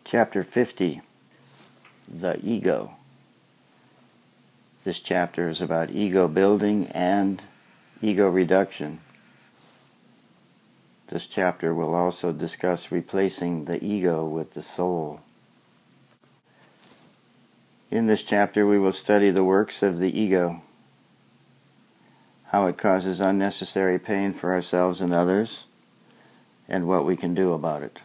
Chapter 50, The Ego. This chapter is about ego building and ego reduction. This chapter will also discuss replacing the ego with the soul. In this chapter we will study the works of the ego, how it causes unnecessary pain for ourselves and others, and what we can do about it.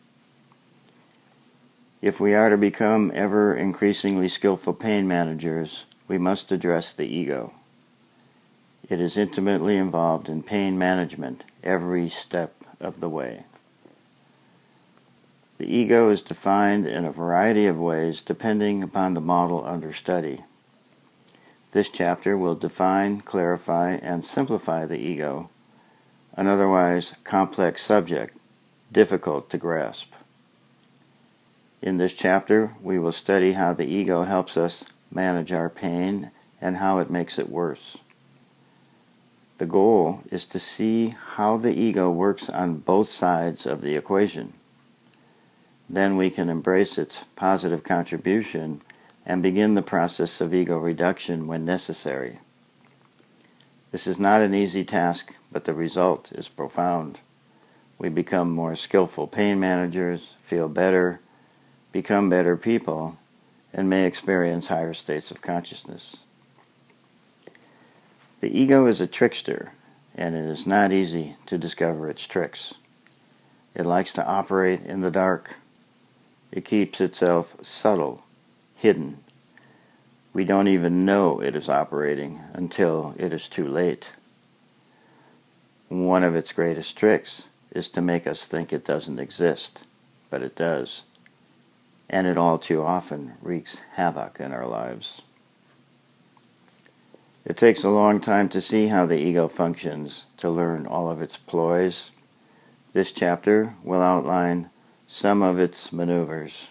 If we are to become ever increasingly skillful pain managers, we must address the ego. It is intimately involved in pain management every step of the way. The ego is defined in a variety of ways depending upon the model under study. This chapter will define, clarify, and simplify the ego, an otherwise complex subject, difficult to grasp. In this chapter, we will study how the ego helps us manage our pain and how it makes it worse. The goal is to see how the ego works on both sides of the equation. Then we can embrace its positive contribution and begin the process of ego reduction when necessary. This is not an easy task, but the result is profound. We become more skillful pain managers, feel better, become better people, and may experience higher states of consciousness. The ego is a trickster, and it is not easy to discover its tricks. It likes to operate in the dark. It keeps itself subtle, hidden. We don't even know it is operating until it is too late. One of its greatest tricks is to make us think it doesn't exist, but it does. And it all too often wreaks havoc in our lives. It takes a long time to see how the ego functions, to learn all of its ploys. This chapter will outline some of its maneuvers.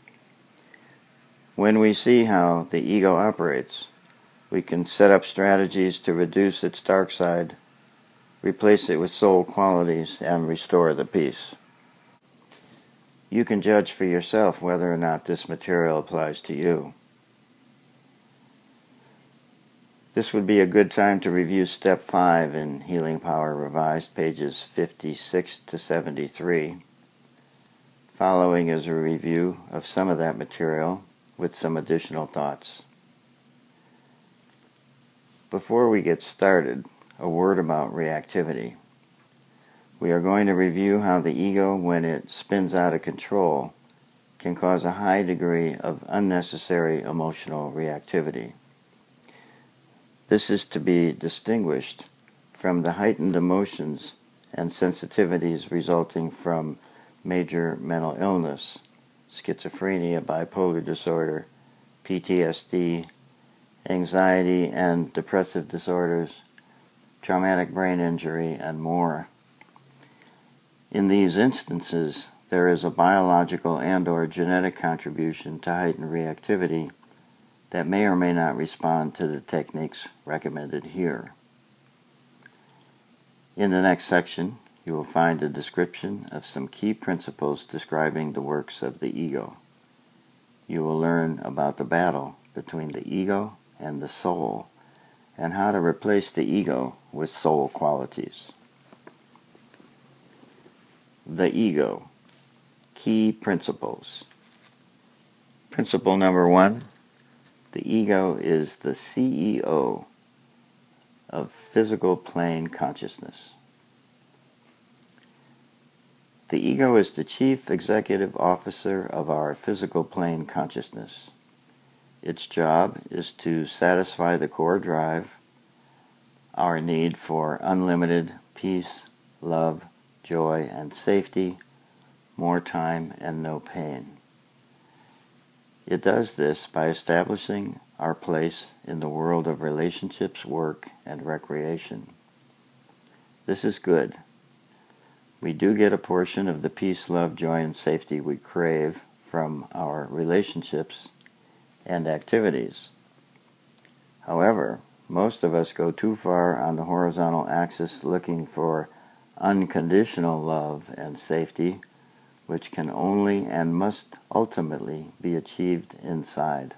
When we see how the ego operates, we can set up strategies to reduce its dark side, replace it with soul qualities, and restore the peace. You can judge for yourself whether or not this material applies to you. This would be a good time to review Step 5 in Healing Power Revised, pages 56 to 73. Following is a review of some of that material with some additional thoughts. Before we get started, a word about reactivity. We are going to review how the ego, when it spins out of control, can cause a high degree of unnecessary emotional reactivity. This is to be distinguished from the heightened emotions and sensitivities resulting from major mental illness, schizophrenia, bipolar disorder, PTSD, anxiety and depressive disorders, traumatic brain injury, and more. In these instances, there is a biological and/or genetic contribution to heightened reactivity that may or may not respond to the techniques recommended here. In the next section, you will find a description of some key principles describing the works of the ego. You will learn about the battle between the ego and the soul, and how to replace the ego with soul qualities. The ego. Key principles. Principle number 1. The ego is the CEO of physical plane consciousness. The ego is the chief executive officer of our physical plane consciousness. Its job is to satisfy the core drive, our need for unlimited peace, love, joy, and safety, more time, and no pain. It does this by establishing our place in the world of relationships, work, and recreation. This is good. We do get a portion of the peace, love, joy, and safety we crave from our relationships and activities. However, most of us go too far on the horizontal axis looking for unconditional love and safety, which can only and must ultimately be achieved inside.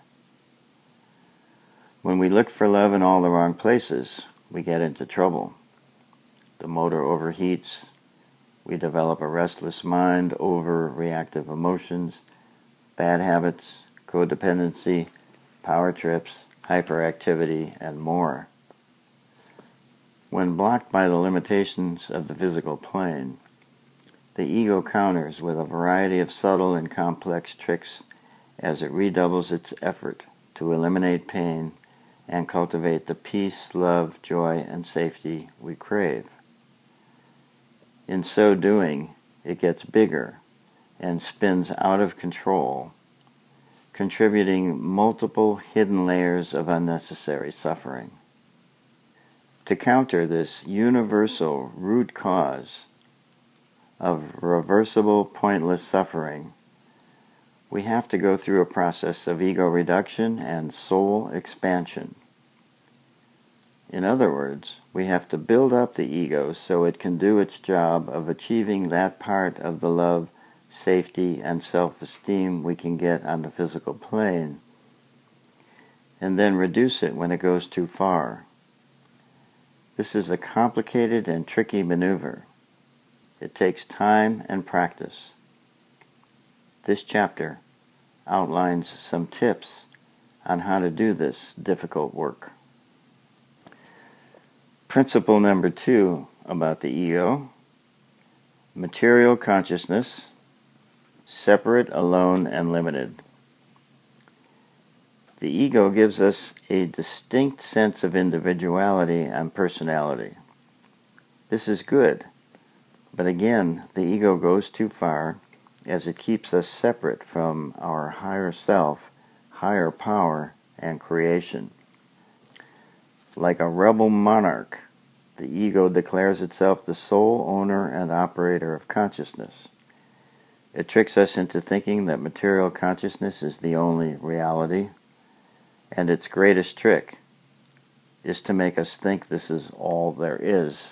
When we look for love in all the wrong places, we get into trouble. The motor overheats, we develop a restless mind, overreactive emotions, bad habits, codependency, power trips, hyperactivity, and more. When blocked by the limitations of the physical plane, the ego counters with a variety of subtle and complex tricks as it redoubles its effort to eliminate pain and cultivate the peace, love, joy, and safety we crave. In so doing, it gets bigger and spins out of control, contributing multiple hidden layers of unnecessary suffering. To counter this universal root cause of reversible, pointless suffering, we have to go through a process of ego reduction and soul expansion. In other words, we have to build up the ego so it can do its job of achieving that part of the love, safety, and self-esteem we can get on the physical plane, and then reduce it when it goes too far. This is a complicated and tricky maneuver. It takes time and practice. This chapter outlines some tips on how to do this difficult work. Principle number 2 about the ego: material consciousness, separate, alone, and limited. The ego gives us a distinct sense of individuality and personality. This is good, but again, the ego goes too far as it keeps us separate from our higher self, higher power, and creation. Like a rebel monarch, the ego declares itself the sole owner and operator of consciousness. It tricks us into thinking that material consciousness is the only reality, and its greatest trick is to make us think this is all there is.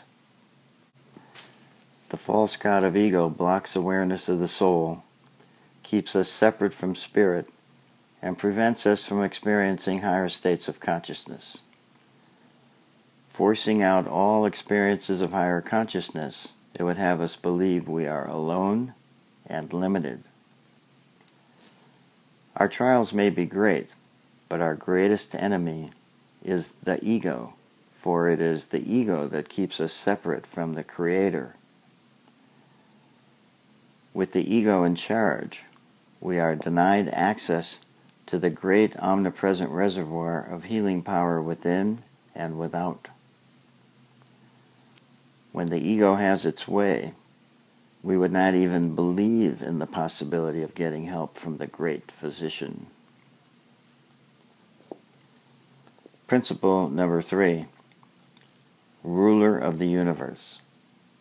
The false god of ego blocks awareness of the soul, keeps us separate from spirit, and prevents us from experiencing higher states of consciousness. Forcing out all experiences of higher consciousness, it would have us believe we are alone and limited. Our trials may be great, but our greatest enemy is the ego, for it is the ego that keeps us separate from the Creator. With the ego in charge, we are denied access to the great omnipresent reservoir of healing power within and without. When the ego has its way, we would not even believe in the possibility of getting help from the great physician. Principle number 3, ruler of the universe.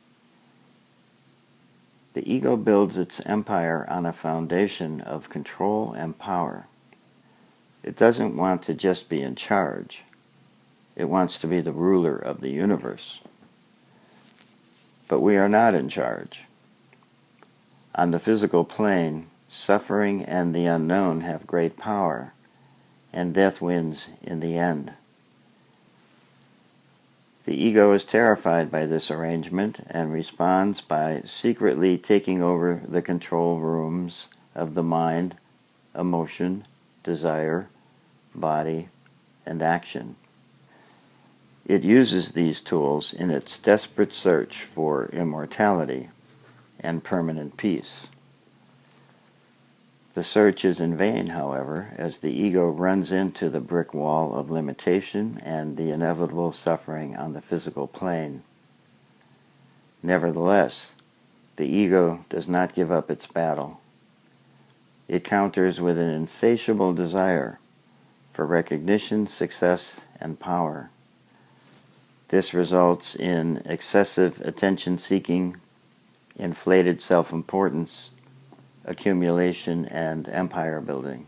The ego builds its empire on a foundation of control and power. It doesn't want to just be in charge. It wants to be the ruler of the universe. But we are not in charge. On the physical plane, suffering and the unknown have great power, and death wins in the end. The ego is terrified by this arrangement and responds by secretly taking over the control rooms of the mind, emotion, desire, body, and action. It uses these tools in its desperate search for immortality and permanent peace. The search is in vain, however, as the ego runs into the brick wall of limitation and the inevitable suffering on the physical plane. Nevertheless, the ego does not give up its battle. It counters with an insatiable desire for recognition, success, and power. This results in excessive attention-seeking, inflated self-importance, accumulation, and empire building.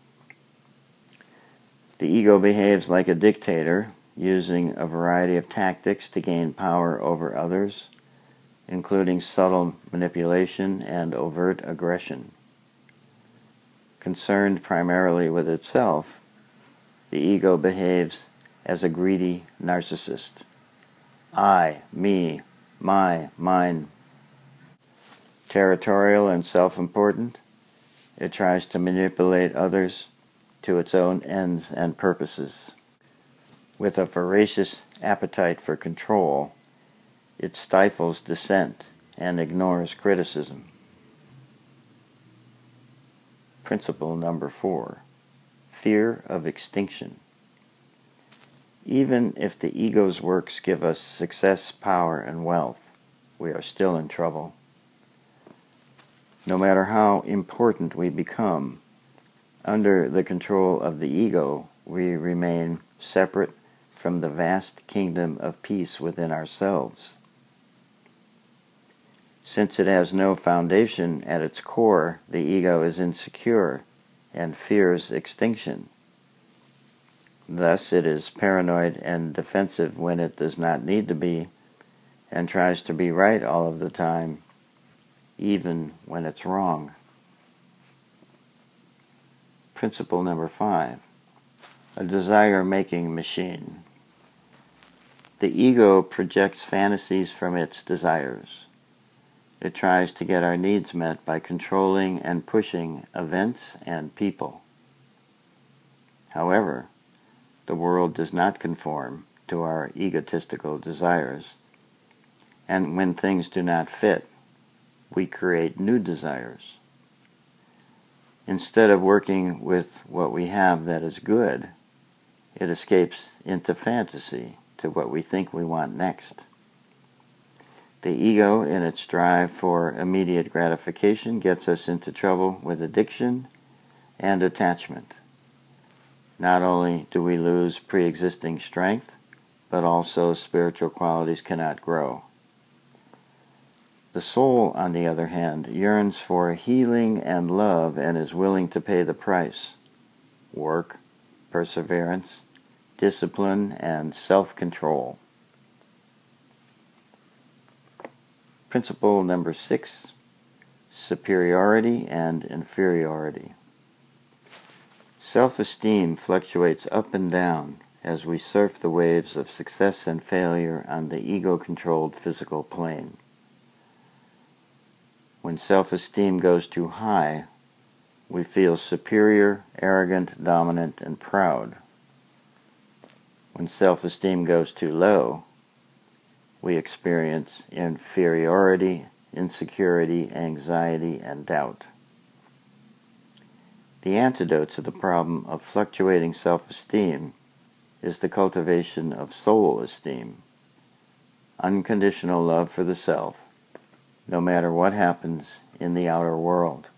The ego behaves like a dictator, using a variety of tactics to gain power over others, including subtle manipulation and overt aggression. Concerned primarily with itself, the ego behaves as a greedy narcissist. I, me, my, mine. Territorial and self-important, it tries to manipulate others to its own ends and purposes. With a voracious appetite for control, it stifles dissent and ignores criticism. Principle number 4, fear of extinction. Even if the ego's works give us success, power, and wealth, we are still in trouble. No matter how important we become, under the control of the ego, we remain separate from the vast kingdom of peace within ourselves. Since it has no foundation at its core, the ego is insecure and fears extinction. Thus, it is paranoid and defensive when it does not need to be, and tries to be right all of the time, even when it's wrong. Principle number 5, a desire-making machine. The ego projects fantasies from its desires. It tries to get our needs met by controlling and pushing events and people. However, the world does not conform to our egotistical desires, and when things do not fit, we create new desires. Instead of working with what we have that is good, it escapes into fantasy to what we think we want next. The ego, in its drive for immediate gratification, gets us into trouble with addiction and attachment. Not only do we lose pre-existing strength, but also spiritual qualities cannot grow. The soul, on the other hand, yearns for healing and love and is willing to pay the price: work, perseverance, discipline, and self-control. Principle number 6, superiority and inferiority. Self-esteem fluctuates up and down as we surf the waves of success and failure on the ego-controlled physical plane. When self-esteem goes too high, we feel superior, arrogant, dominant, and proud. When self-esteem goes too low, we experience inferiority, insecurity, anxiety, and doubt. The antidote to the problem of fluctuating self-esteem is the cultivation of soul esteem, unconditional love for the self, no matter what happens in the outer world.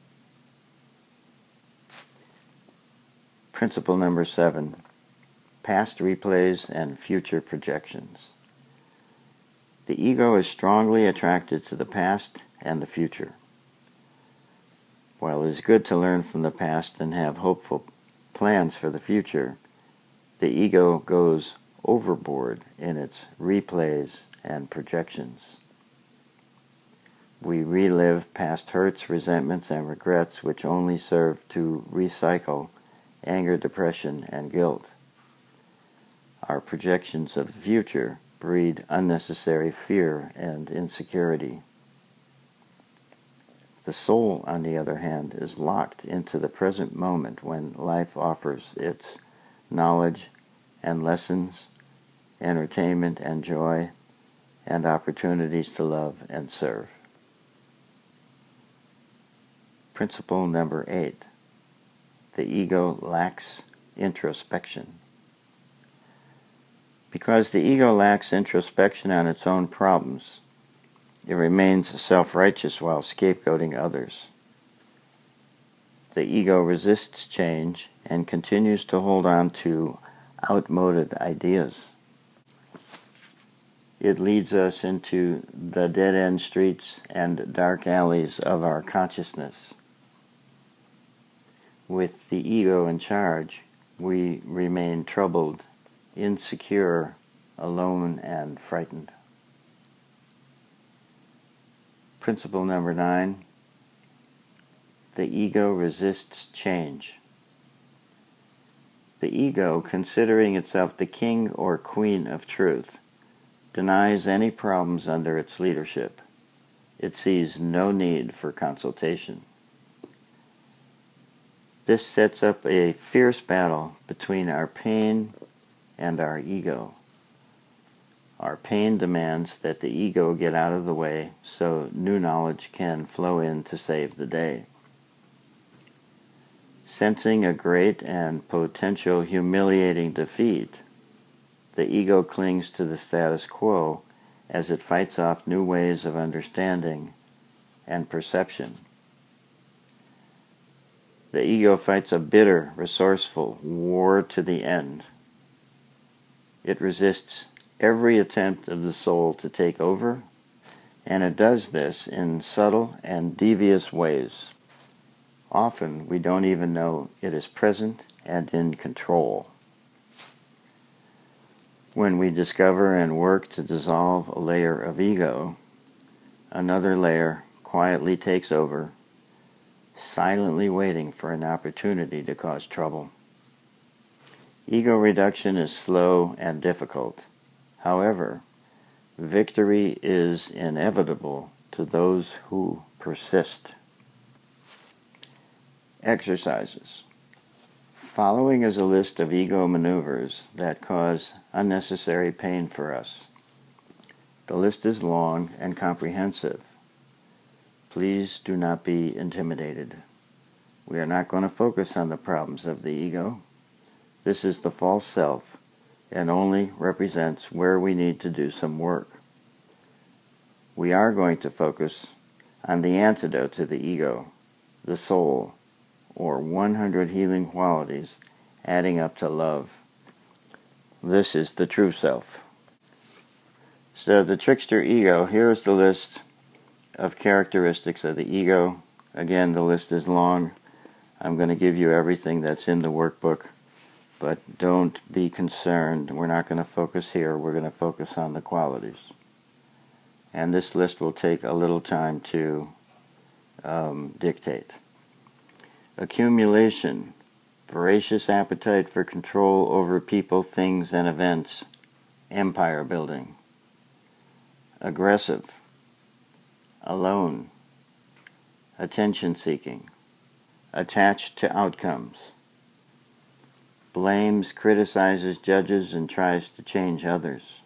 Principle number 7, past replays and future projections. The ego is strongly attracted to the past and the future. While it is good to learn from the past and have hopeful plans for the future, the ego goes overboard in its replays and projections. We relive past hurts, resentments, and regrets which only serve to recycle anger, depression, and guilt. Our projections of the future breed unnecessary fear and insecurity. The soul, on the other hand, is locked into the present moment when life offers its knowledge and lessons, entertainment and joy, and opportunities to love and serve. Principle number 8, the ego lacks introspection. Because the ego lacks introspection on its own problems, it remains self-righteous while scapegoating others. The ego resists change and continues to hold on to outmoded ideas. It leads us into the dead-end streets and dark alleys of our consciousness. With the ego in charge, we remain troubled, insecure, alone, and frightened. principle number 9. The ego resists change. The ego, considering itself the king or queen of truth, denies any problems under its leadership. It sees no need for consultation. This sets up a fierce battle between our pain and our ego. Our pain demands that the ego get out of the way so new knowledge can flow in to save the day. Sensing a great and potential humiliating defeat, the ego clings to the status quo as it fights off new ways of understanding and perception. The ego fights a bitter, resourceful war to the end. It resists every attempt of the soul to take over, and it does this in subtle and devious ways. Often we don't even know it is present and in control. When we discover and work to dissolve a layer of ego, another layer quietly takes over, silently waiting for an opportunity to cause trouble. Ego reduction is slow and difficult. However, victory is inevitable to those who persist. Exercises. Following is a list of ego maneuvers that cause unnecessary pain for us. The list is long and comprehensive. Please do not be intimidated. We are not going to focus on the problems of the ego. This is the false self and only represents where we need to do some work. We are going to focus on the antidote to the ego, the soul, or 100 healing qualities adding up to love. This is the true self. So the trickster ego, here's the list of characteristics of the ego. Again, the list is long. I'm going to give you everything that's in the workbook, but don't be concerned. We're not going to focus here. We're going to focus on the qualities. And this list will take a little time to dictate. Accumulation, voracious appetite for control over people, things, and events, empire building. Aggressive, alone, attention seeking, attached to outcomes, blames, criticizes, judges, and tries to change others.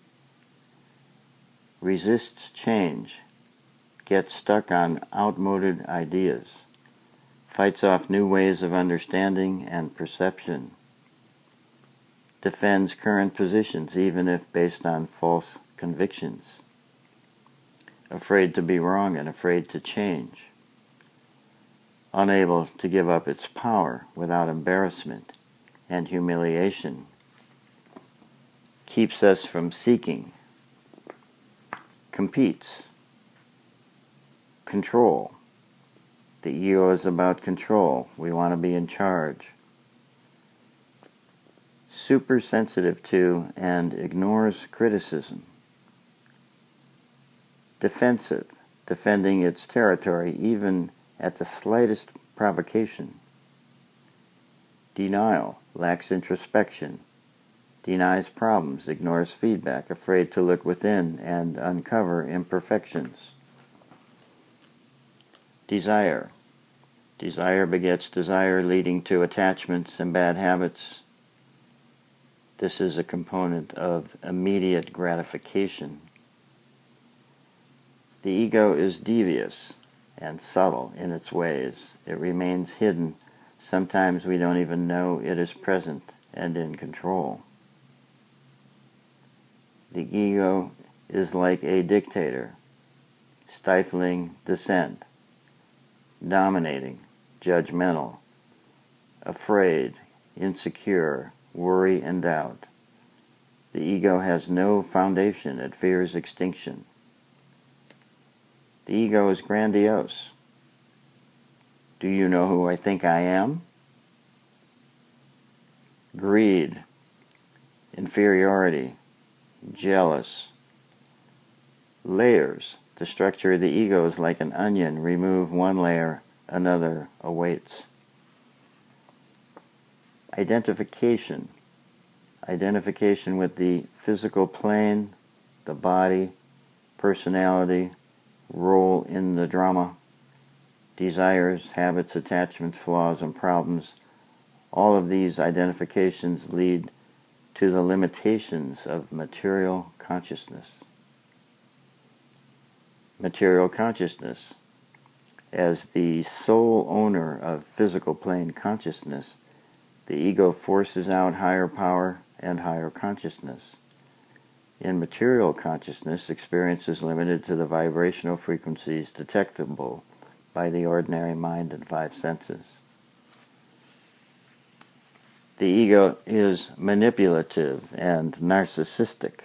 Resists change, gets stuck on outmoded ideas, fights off new ways of understanding and perception, defends current positions even if based on false convictions, afraid to be wrong and afraid to change, unable to give up its power without embarrassment and humiliation, keeps us from seeking, competes, control. The ego is about control. We want to be in charge. Super sensitive to and ignores criticism. Defensive, defending its territory even at the slightest provocation. Denial, lacks introspection, denies problems, ignores feedback, afraid to look within and uncover imperfections. Desire. Desire begets desire, leading to attachments and bad habits. This is a component of immediate gratification. The ego is devious and subtle in its ways. It remains hidden. Sometimes we don't even know it is present and in control. The ego is like a dictator, stifling dissent, dominating, judgmental, afraid, insecure, worry, and doubt. The ego has no foundation. It fears extinction. The ego is grandiose. Do you know who I think I am? Greed, inferiority, jealous, layers, The structure of the ego is like an onion. Remove one layer, another awaits. Identification. Identification with the physical plane, the body, personality, role in the drama, desires, habits, attachments, flaws, and problems. All of these identifications lead to the limitations of material consciousness. Material consciousness. As the sole owner of physical plane consciousness, the ego forces out higher power and higher consciousness. In material consciousness, experience is limited to the vibrational frequencies detectable by the ordinary mind and five senses. The ego is manipulative and narcissistic.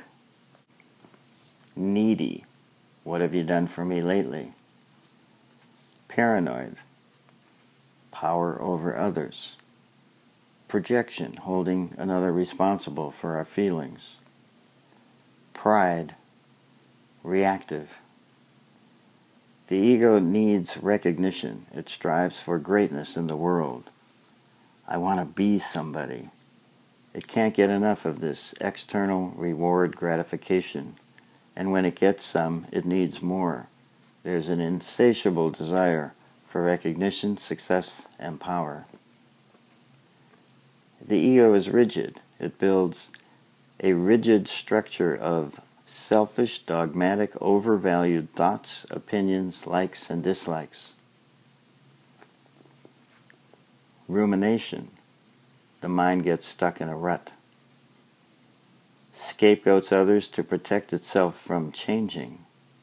Needy. What have you done for me lately? Paranoid. Power over others. Projection, holding another responsible for our feelings. Pride. Reactive. The ego needs recognition. It strives for greatness in the world. I want to be somebody. It can't get enough of this external reward gratification, and when it gets some, it needs more. There's an insatiable desire for recognition, success, and power. The ego is rigid. It builds a rigid structure of selfish, dogmatic, overvalued thoughts, opinions, likes, and dislikes. Rumination. The mind gets stuck in a rut. Scapegoats others to protect itself from changing.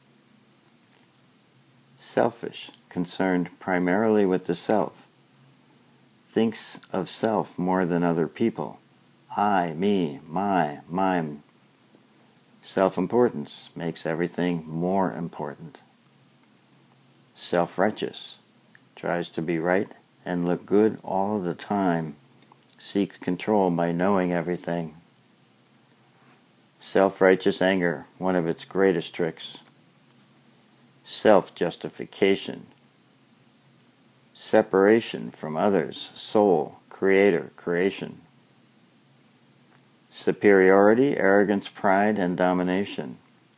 Selfish, concerned primarily with the self. Thinks of self more than other people. I, me, my, mine. Self-importance makes everything more important. Self-righteous, tries to be right and look good all of the time, seeks control by knowing everything. Self-righteous anger, one of its greatest tricks. Self-justification. Separation from others, soul, creator, creation. Superiority, arrogance, pride, and domination.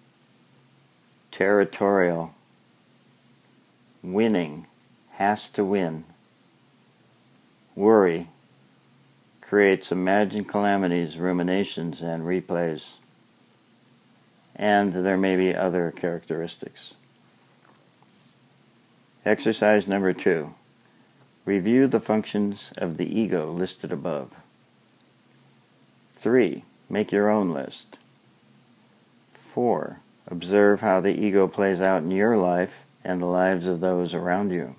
Territorial. Winning, has to win. Worry, creates imagined calamities, ruminations, and replays. And there may be other characteristics. Exercise number 2. Review the functions of the ego listed above. 3. Make your own list. 4. Observe how the ego plays out in your life and the lives of those around you.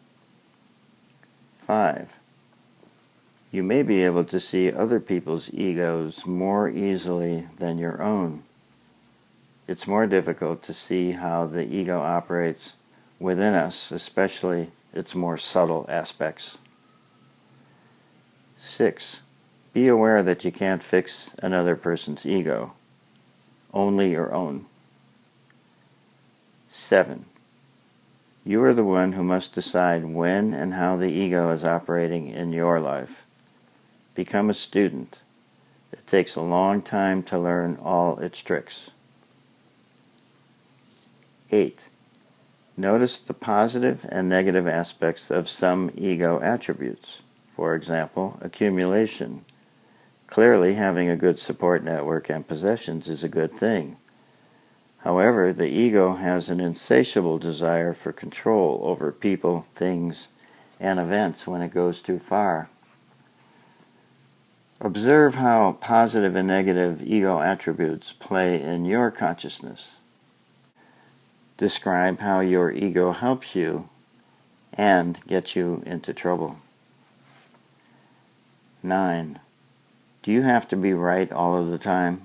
5. You may be able to see other people's egos more easily than your own. It's more difficult to see how the ego operates within us, especially its more subtle aspects. 6. Be aware that you can't fix another person's ego, only your own. 7. You are the one who must decide when and how the ego is operating in your life. Become a student. It takes a long time to learn all its tricks. 8. Notice the positive and negative aspects of some ego attributes. For example, accumulation. Clearly, having a good support network and possessions is a good thing. However, the ego has an insatiable desire for control over people, things, and events when it goes too far. Observe how positive and negative ego attributes play in your consciousness. Describe how your ego helps you and gets you into trouble. 9. Do you have to be right all of the time?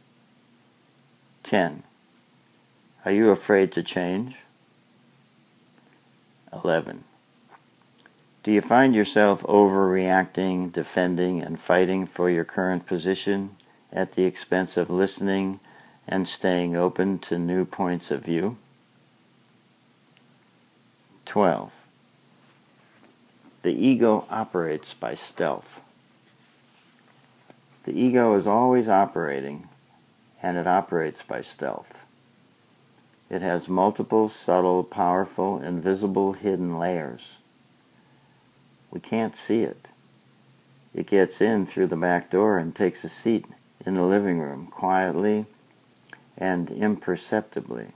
10. Are you afraid to change? 11. Do you find yourself overreacting, defending, and fighting for your current position at the expense of listening and staying open to new points of view? 12. The ego operates by stealth. The ego is always operating, and it operates by stealth. It has multiple, subtle, powerful, invisible, hidden layers. We can't see it. It gets in through the back door and takes a seat in the living room, quietly and imperceptibly.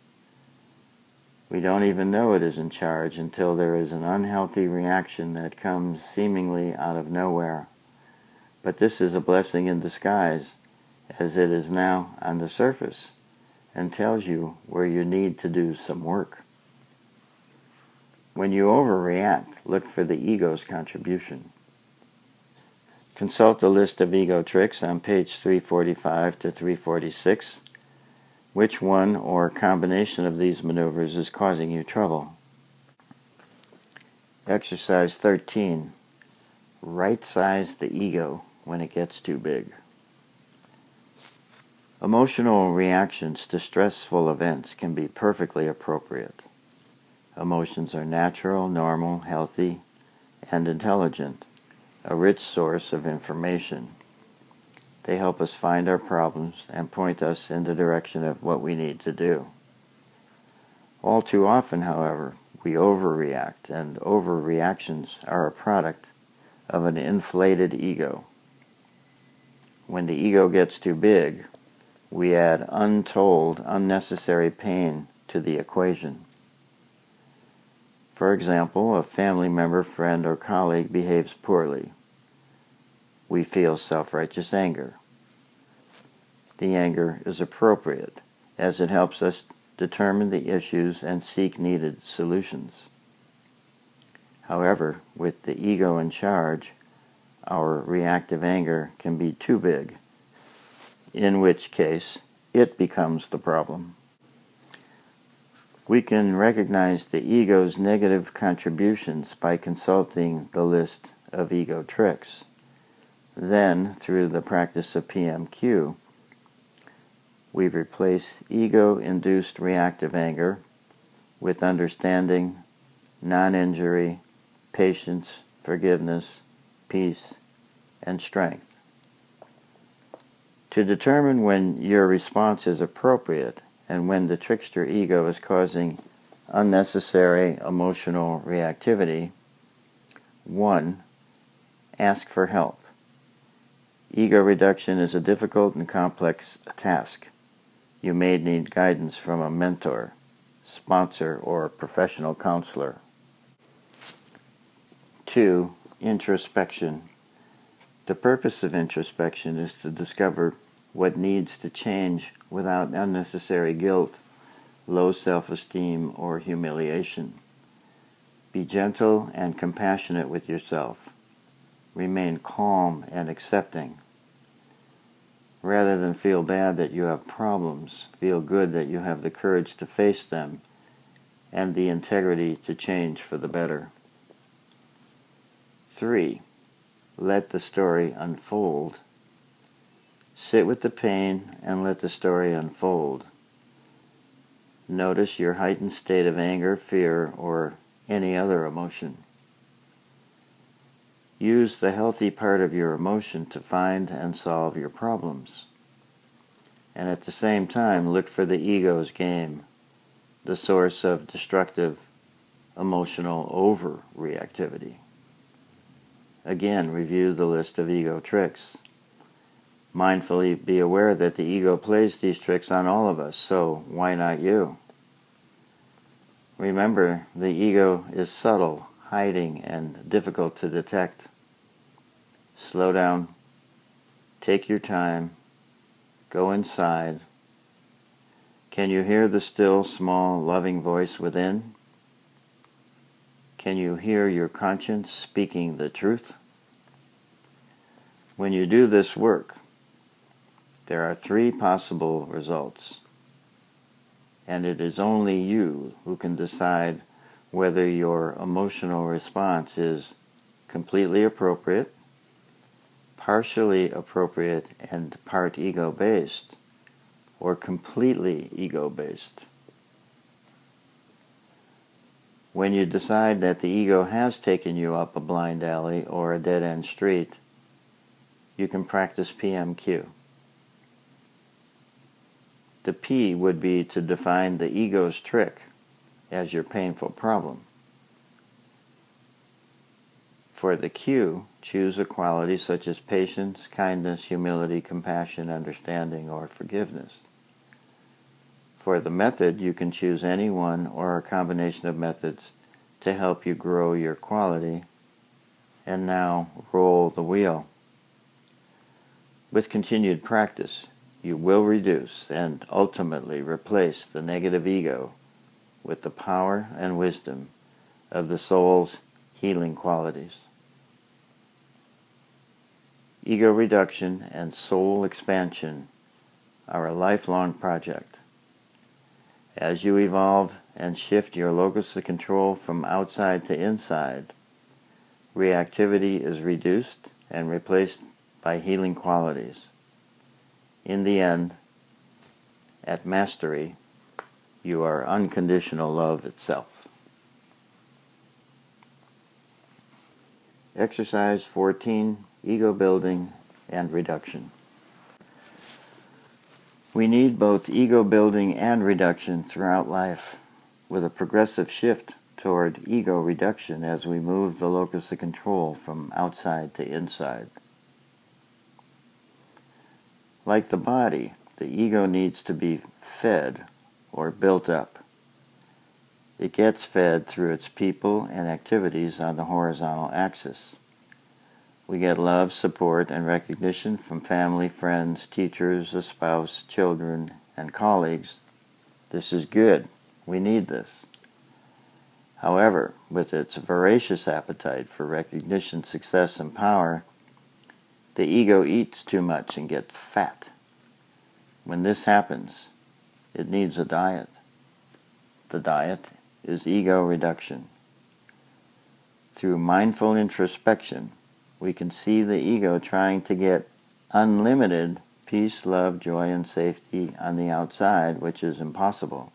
We don't even know it is in charge until there is an unhealthy reaction that comes seemingly out of nowhere. But this is a blessing in disguise, as it is now on the surface and tells you where you need to do some work. When you overreact, look for the ego's contribution. Consult the list of ego tricks on page 345 to 346. Which one or combination of these maneuvers is causing you trouble? Exercise 13. Right-size the ego when it gets too big. Emotional reactions to stressful events can be perfectly appropriate. Emotions are natural, normal, healthy, and intelligent, a rich source of information. They help us find our problems and point us in the direction of what we need to do. All too often, however, we overreact, and overreactions are a product of an inflated ego. When the ego gets too big, we add untold, unnecessary pain to the equation. For example, a family member, friend, or colleague behaves poorly. We feel self-righteous anger. The anger is appropriate, as it helps us determine the issues and seek needed solutions. However, with the ego in charge, our reactive anger can be too big, in which case it becomes the problem. We can recognize the ego's negative contributions by consulting the list of ego tricks. Then, through the practice of PMQ, we replace ego-induced reactive anger with understanding, non-injury, patience, forgiveness, peace, and strength. To determine when your response is appropriate and when the trickster ego is causing unnecessary emotional reactivity, 1. Ask for help. Ego reduction is a difficult and complex task. You may need guidance from a mentor, sponsor, or professional counselor. 2. Introspection. The purpose of introspection is to discover what needs to change without unnecessary guilt, low self-esteem, or humiliation. Be gentle and compassionate with yourself. Remain calm and accepting. Rather than feel bad that you have problems, feel good that you have the courage to face them and the integrity to change for the better. 3. Let the story unfold. Sit with the pain and let the story unfold. Notice your heightened state of anger, fear, or any other emotion. Use the healthy part of your emotion to find and solve your problems. And at the same time, look for the ego's game, the source of destructive emotional overreactivity. Again, review the list of ego tricks. Mindfully be aware that the ego plays these tricks on all of us, so why not you? Remember, the ego is subtle, hiding, and difficult to detect. Slow down, take your time, go inside. Can you hear the still, small, loving voice within? Can you hear your conscience speaking the truth? When you do this work, there are 3 possible results, and it is only you who can decide whether your emotional response is completely appropriate, partially appropriate and part ego-based, or completely ego-based. When you decide that the ego has taken you up a blind alley or a dead-end street, you can practice PMQ. The P would be to define the ego's trick as your painful problem. For the Q, choose a quality such as patience, kindness, humility, compassion, understanding, or forgiveness. For the method, you can choose any one or a combination of methods to help you grow your quality. And now, roll the wheel. With continued practice, you will reduce and ultimately replace the negative ego with the power and wisdom of the soul's healing qualities. Ego reduction and soul expansion are a lifelong project. As you evolve and shift your locus of control from outside to inside, reactivity is reduced and replaced by healing qualities. In the end, at mastery, you are unconditional love itself. Exercise 14, Ego Building and Reduction. We need both ego building and reduction throughout life, with a progressive shift toward ego reduction as we move the locus of control from outside to inside. Like the body, the ego needs to be fed or built up. It gets fed through its people and activities on the horizontal axis. We get love, support, and recognition from family, friends, teachers, a spouse, children, and colleagues. This is good. We need this. However, with its voracious appetite for recognition, success, and power, the ego eats too much and gets fat. When this happens, it needs a diet. The diet is ego reduction. Through mindful introspection, we can see the ego trying to get unlimited peace, love, joy, and safety on the outside, which is impossible.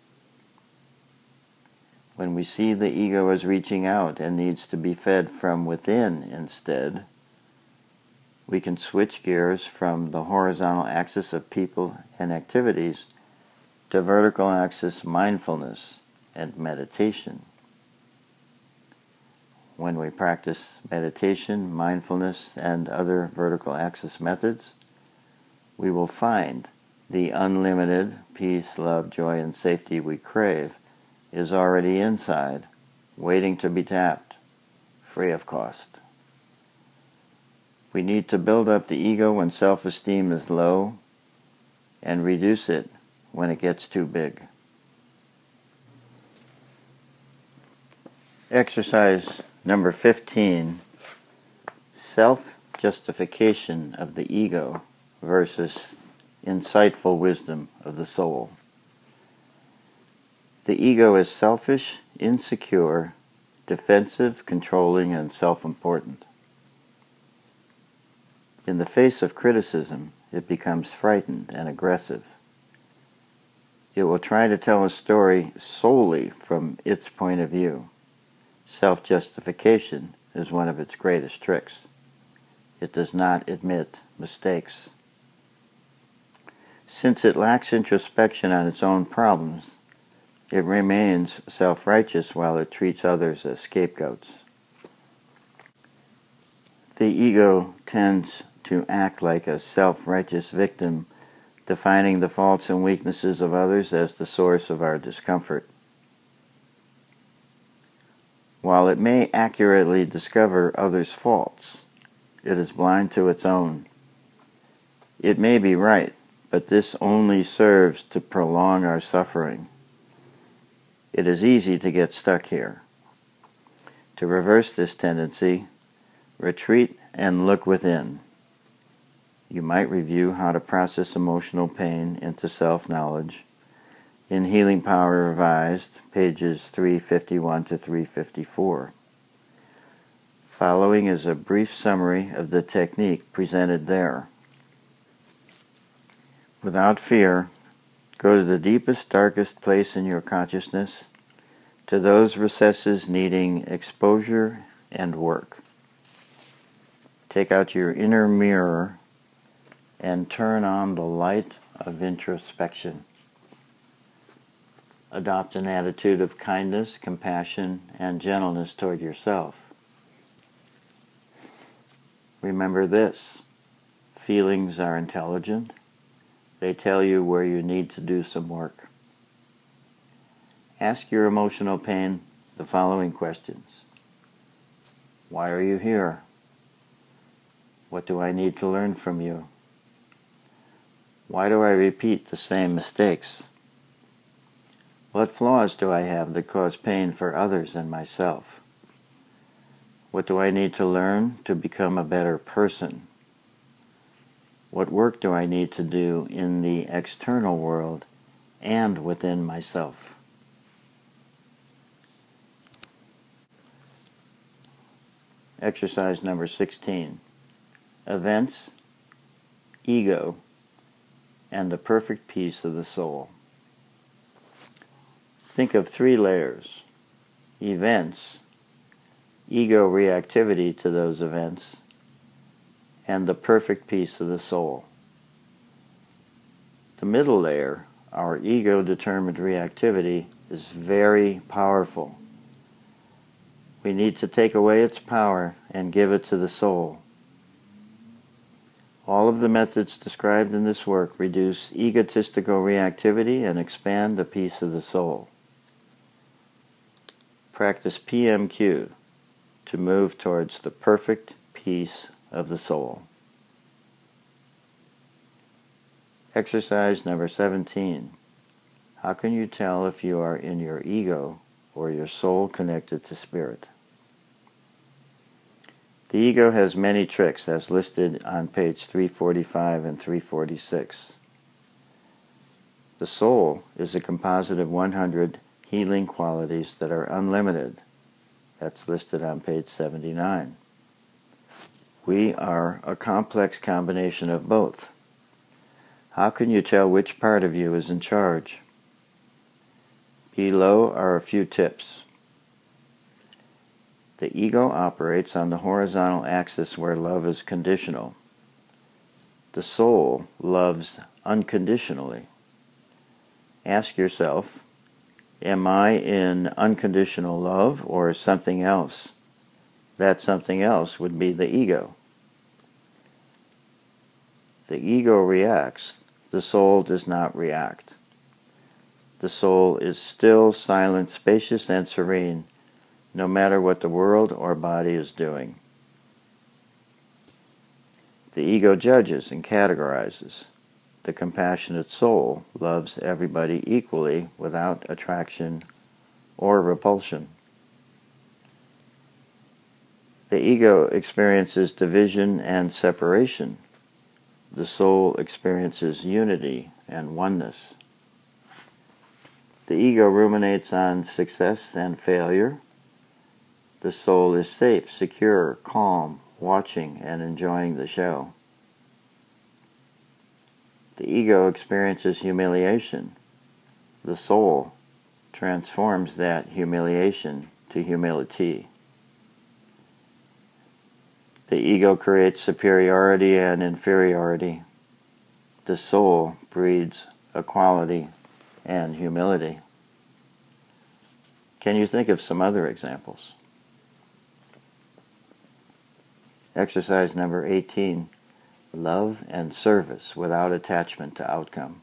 When we see the ego as reaching out and needs to be fed from within instead, we can switch gears from the horizontal axis of people and activities to vertical axis mindfulness and meditation. When we practice meditation, mindfulness, and other vertical axis methods, we will find the unlimited peace, love, joy, and safety we crave is already inside, waiting to be tapped, free of cost. We need to build up the ego when self-esteem is low and reduce it when it gets too big. Exercise number 15, self-justification of the ego versus insightful wisdom of the soul. The ego is selfish, insecure, defensive, controlling, and self-important. In the face of criticism, it becomes frightened and aggressive. It will try to tell a story solely from its point of view. Self-justification is one of its greatest tricks. It does not admit mistakes. Since it lacks introspection on its own problems, it remains self-righteous while it treats others as scapegoats. The ego tends to act like a self-righteous victim, defining the faults and weaknesses of others as the source of our discomfort. While it may accurately discover others' faults, it is blind to its own. It may be right, but this only serves to prolong our suffering. It is easy to get stuck here. To reverse this tendency, retreat and look within. You might review how to process emotional pain into self-knowledge in Healing Power Revised, pages 351 to 354. Following is a brief summary of the technique presented there. Without fear, go to the deepest, darkest place in your consciousness, to those recesses needing exposure and work. Take out your inner mirror and turn on the light of introspection. Adopt an attitude of kindness, compassion, and gentleness toward yourself. Remember this: feelings are intelligent. They tell you where you need to do some work. Ask your emotional pain the following questions. Why are you here? What do I need to learn from you? Why do I repeat the same mistakes? What flaws do I have that cause pain for others and myself? What do I need to learn to become a better person? What work do I need to do in the external world and within myself? Exercise number 16. Events, ego, and the perfect peace of the soul. Think of 3 layers: events, ego reactivity to those events, and the perfect peace of the soul. The middle layer, our ego-determined reactivity, is very powerful. We need to take away its power and give it to the soul. All of the methods described in this work reduce egotistical reactivity and expand the peace of the soul. Practice PMQ to move towards the perfect peace of the soul. Exercise number 17. How can you tell if you are in your ego or your soul connected to spirit? The ego has many tricks as listed on page 345 and 346. The soul is a composite of 100 healing qualities that are unlimited. That's listed on page 79. We are a complex combination of both. How can you tell which part of you is in charge? Below are a few tips. The ego operates on the horizontal axis where love is conditional. The soul loves unconditionally. Ask yourself, am I in unconditional love or something else? That something else would be the ego. The ego reacts. The soul does not react. The soul is still, silent, spacious, and serene, no matter what the world or body is doing. The ego judges and categorizes. The compassionate soul loves everybody equally without attraction or repulsion. The ego experiences division and separation. The soul experiences unity and oneness. The ego ruminates on success and failure. The soul is safe, secure, calm, watching and enjoying the show. The ego experiences humiliation. The soul transforms that humiliation to humility. The ego creates superiority and inferiority. The soul breeds equality and humility. Can you think of some other examples? Exercise number 18. Love and service without attachment to outcome.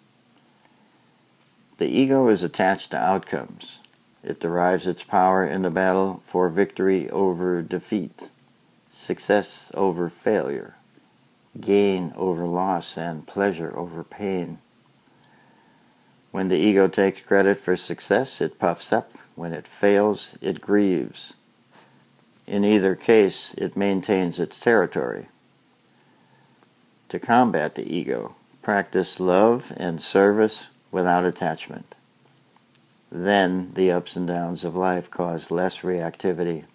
The ego is attached to outcomes. It derives its power in the battle for victory over defeat, success over failure, gain over loss, and pleasure over pain. When the ego takes credit for success, it puffs up. When it fails, it grieves. In either case, it maintains its territory. To combat the ego, practice love and service without attachment. Then the ups and downs of life cause less reactivity.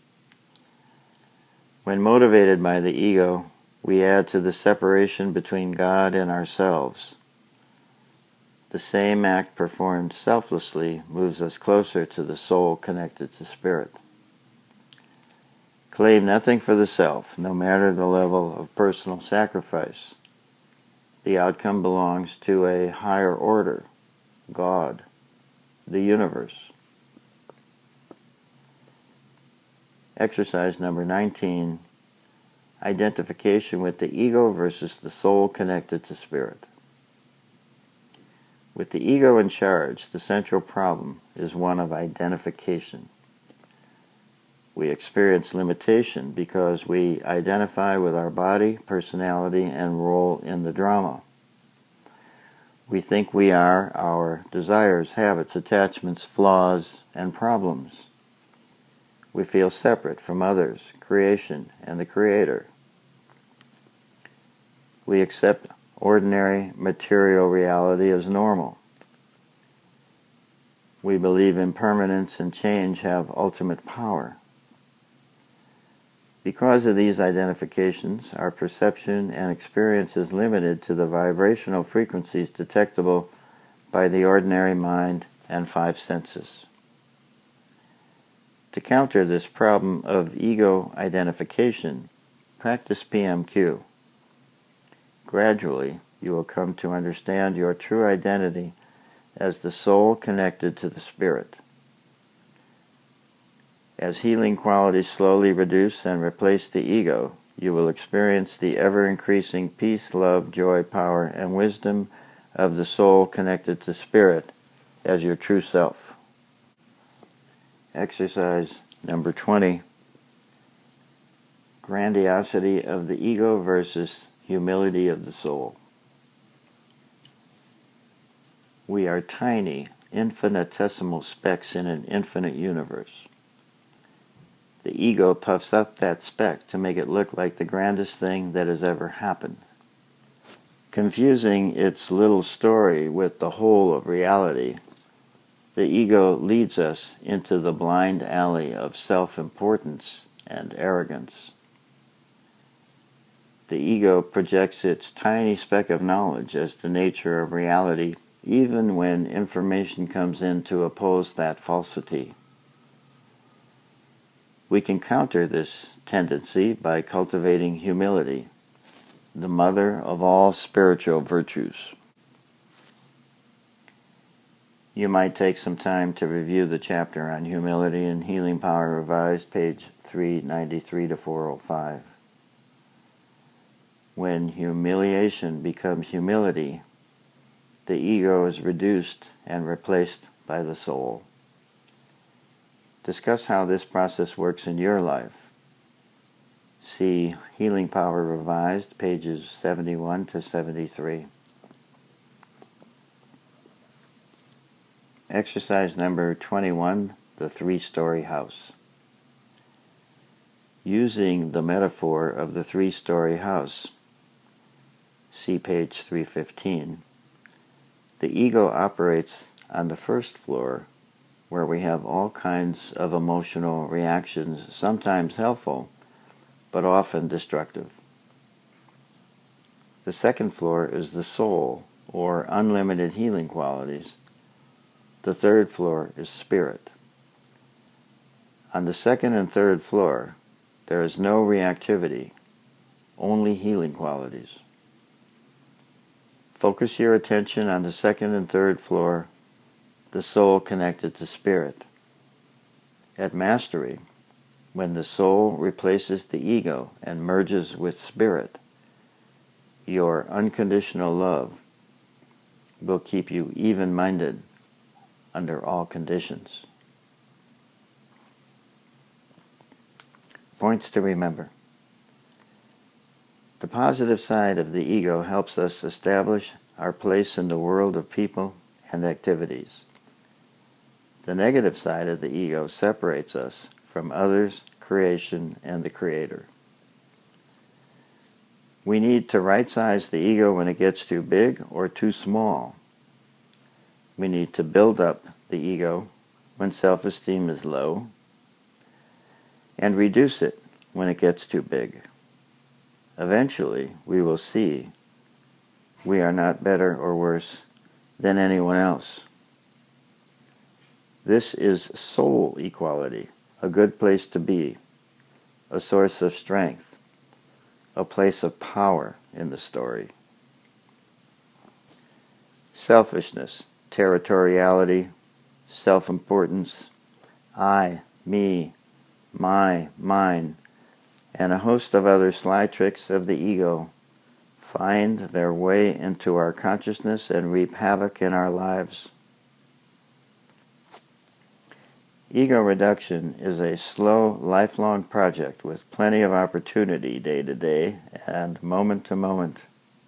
When motivated by the ego, we add to the separation between God and ourselves. The same act performed selflessly moves us closer to the soul connected to spirit. Claim nothing for the self, no matter the level of personal sacrifice. The outcome belongs to a higher order, God, the universe. Exercise number 19, identification with the ego versus the soul connected to spirit. With the ego in charge, the central problem is one of identification. We experience limitation because we identify with our body, personality, and role in the drama. We think we are our desires, habits, attachments, flaws, and problems. We feel separate from others, creation, and the Creator. We accept ordinary material reality as normal. We believe impermanence and change have ultimate power. Because of these identifications, our perception and experience is limited to the vibrational frequencies detectable by the ordinary mind and five senses. To counter this problem of ego identification, practice PMQ. Gradually, you will come to understand your true identity as the soul connected to the spirit. As healing qualities slowly reduce and replace the ego, you will experience the ever-increasing peace, love, joy, power, and wisdom of the soul connected to spirit as your true self. Exercise number 20. Grandiosity of the ego versus humility of the soul. We are tiny, infinitesimal specks in an infinite universe. The ego puffs up that speck to make it look like the grandest thing that has ever happened. Confusing its little story with the whole of reality, the ego leads us into the blind alley of self-importance and arrogance. The ego projects its tiny speck of knowledge as the nature of reality, even when information comes in to oppose that falsity. We can counter this tendency by cultivating humility, the mother of all spiritual virtues. You might take some time to review the chapter on humility in Healing Power Revised, page 393 to 405. When humiliation becomes humility, the ego is reduced and replaced by the soul. Discuss how this process works in your life. See Healing Power Revised, pages 71 to 73. Exercise number 21, the three-story house. Using the metaphor of the three-story house, see page 315, the ego operates on the first floor, where we have all kinds of emotional reactions, sometimes helpful, but often destructive. The second floor is the soul, or unlimited healing qualities. The third floor is spirit. On the second and third floor, there is no reactivity, only healing qualities. Focus your attention on the second and third floor, the soul connected to spirit. At mastery, when the soul replaces the ego and merges with spirit, your unconditional love will keep you even-minded under all conditions. Points to remember. The positive side of the ego helps us establish our place in the world of people and activities. The negative side of the ego separates us from others, creation, and the Creator. We need to right-size the ego when it gets too big or too small. We need to build up the ego when self-esteem is low, and reduce it when it gets too big. Eventually, we will see we are not better or worse than anyone else. This is soul equality, a good place to be, a source of strength, a place of power in the story. Selfishness, territoriality, self-importance, I, me, my, mine, and a host of other sly tricks of the ego find their way into our consciousness and reap havoc in our lives. Ego reduction is a slow, lifelong project with plenty of opportunity day to day and moment to moment.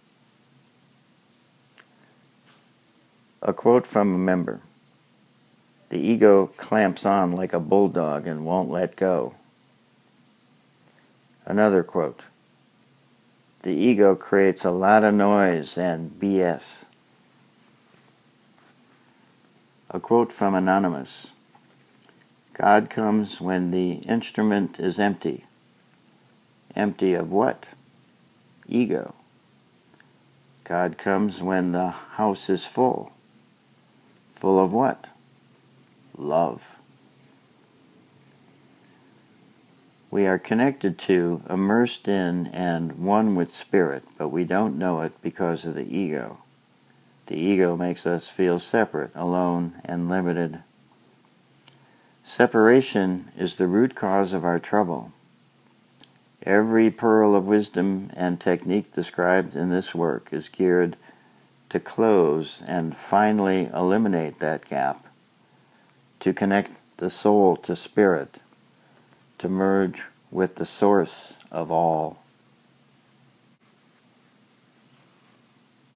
A quote from a member: "The ego clamps on like a bulldog and won't let go." Another quote: "The ego creates a lot of noise and BS." A quote from Anonymous: "God comes when the instrument is empty." Empty of what? Ego. God comes when the house is full. Full of what? Love. We are connected to, immersed in, and one with Spirit, but we don't know it because of the ego. The ego makes us feel separate, alone, and limited. Separation is the root cause of our trouble. Every pearl of wisdom and technique described in this work is geared to close and finally eliminate that gap, to connect the soul to spirit, to merge with the source of all.